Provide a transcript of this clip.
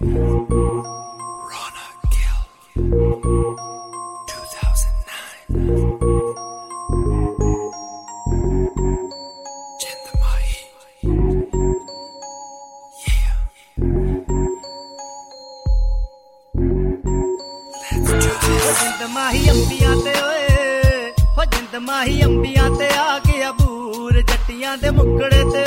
माही अंबियां ते ओए हो जिंद माही अंबियां ते आ गया बूर जट्टियां दे मुकड़े ते